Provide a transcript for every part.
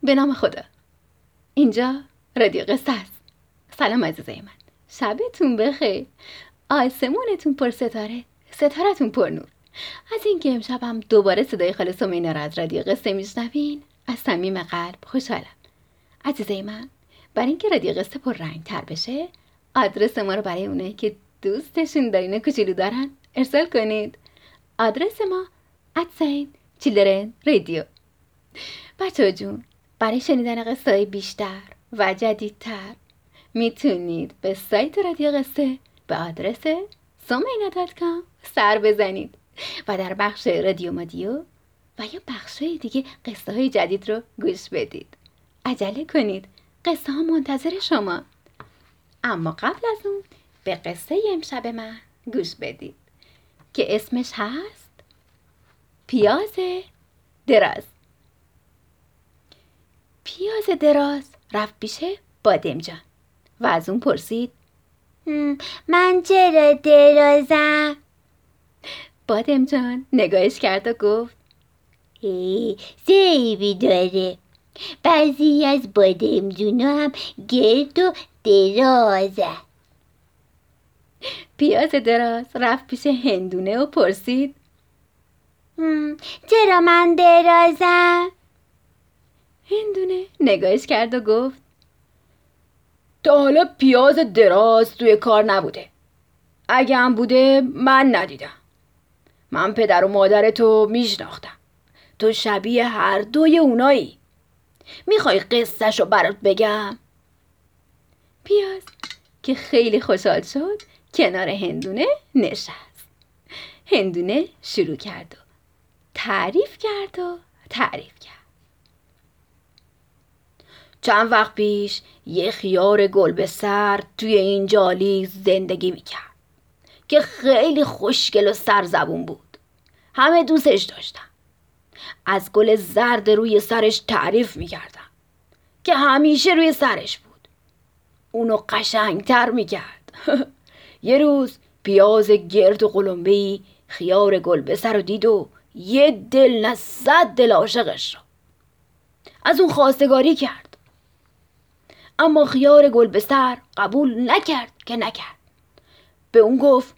به نام خدا. اینجا رادیو قصه است. سلام عزیزای من، شبتون بخیر، آسمونتون پر ستاره، ستارتون پر نور. از اینکه امشبم دوباره صدای خاله سمینا را از رادیو قصه میشنوین از صمیم قلب خوشحالم. عزیزای من، برای اینکه رادیو قصه پر رنگ تر بشه، آدرس ما رو برای اونایی که دوستشون دارین کوچولو دارن ارسال کنید. آدرس ما @children radio. بچه‌ها جون، برای شنیدن قصه‌های بیشتر و جدیدتر میتونید به سایت رادیو قصه به آدرس someina.com سر بزنید و در بخش رادیو مادیو و یا بخش‌های دیگه قصه‌های جدید رو گوش بدید. عجله کنید، قصه ها منتظر شما. اما قبل از اون به قصه امشب من گوش بدید که اسمش هست پیاز دراز. پیاز دراز رفت پیش بادم جان و از اون پرسید من چرا درازم؟ بادم جان نگاهش کرد و گفت سیبی داره. بعضی از بادم جونا هم گرد و درازه. پیاز دراز رفت پیش هندونه و پرسید چرا من درازم؟ هندونه نگاهش کرد و گفت تا حالا پیاز دراز توی کار نبوده. اگه هم بوده من ندیدم. من پدر و مادرتو میشناختم. تو شبیه هر دوی اونایی. میخوای قصه‌شو برات بگم؟ پیاز که خیلی خوشحال شد کنار هندونه نشست. هندونه شروع کرد و تعریف کرد. چند وقت پیش یه خیار گل به سر توی این جالی زندگی میکرد که خیلی خوشگل و سرزبون بود. همه دوستش داشتن. از گل زرد روی سرش تعریف میکردن که همیشه روی سرش بود. اونو قشنگتر میکرد. یه روز پیاز گرد و قلمبه‌ای خیار گل به سر رو دید و یه دل نه 100 دل عاشقش شد. از اون خواستگاری کرد. اما خیار گل به سر قبول نکرد. به اون گفت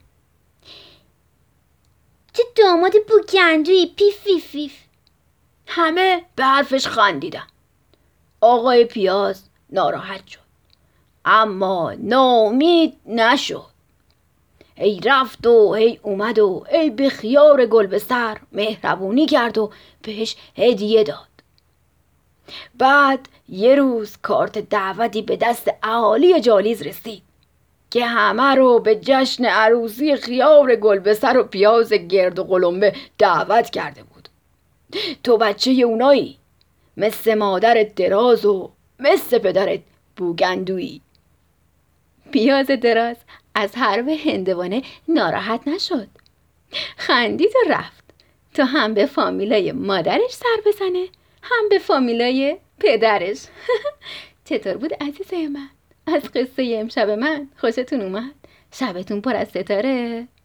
چه داماد بوکندویی، پیف پیف پیف. همه به حرفش خندیدن. آقای پیاز ناراحت شد اما ناامید نشد. ای رفت و ای اومد و ای به خیار گل به سر مهربونی کرد و بهش هدیه داد. بعد یه روز کارت دعوتی به دست اهالی جالیز رسید که همه رو به جشن عروسی خیار گل به سر و پیاز گرد و قلمبه دعوت کرده بود. تو بچه اونایی، مثل مادرت دراز و مثل پدرت بوگندویی. پیاز دراز از حرف هندوانه ناراحت نشد. خندید و رفت تا هم به فامیلای مادرش سر بزنه هم به فامیلای پدرش. چطور بود عزیزای من؟ از قصه امشب من خوشتون اومد؟ شبتون پر از ستاره؟